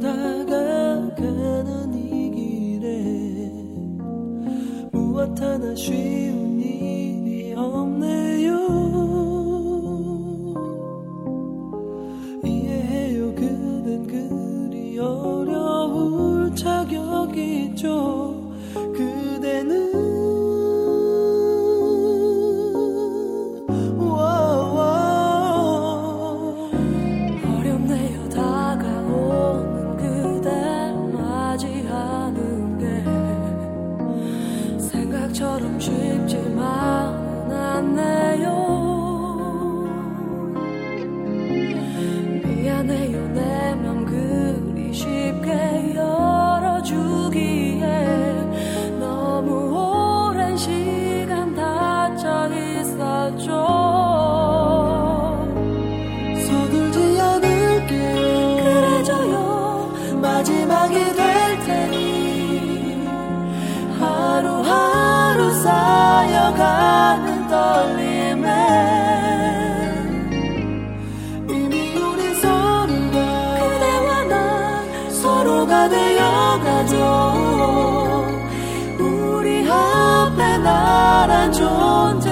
다가가는 이 길에 무엇 하나 쉬운 일이 없네요. 이해해요. 그댄 그리 어려울 자격이 있죠. 그대는 어렵네요. 다가오는 그대 맞이하는 게 생각처럼 쉽지만은 않네요. 미안해요. 내 맘 그리 쉽게 열어주기에 너무 오랜 시간 닫혀 있었죠. 서둘지 않을게요. 그래줘요. 마지막이 될 테니 하루하루 쌓여가는 떨림에 이미 우린 서로가 그대와 나 서로가 되어가죠. 우리 앞에 나란 존재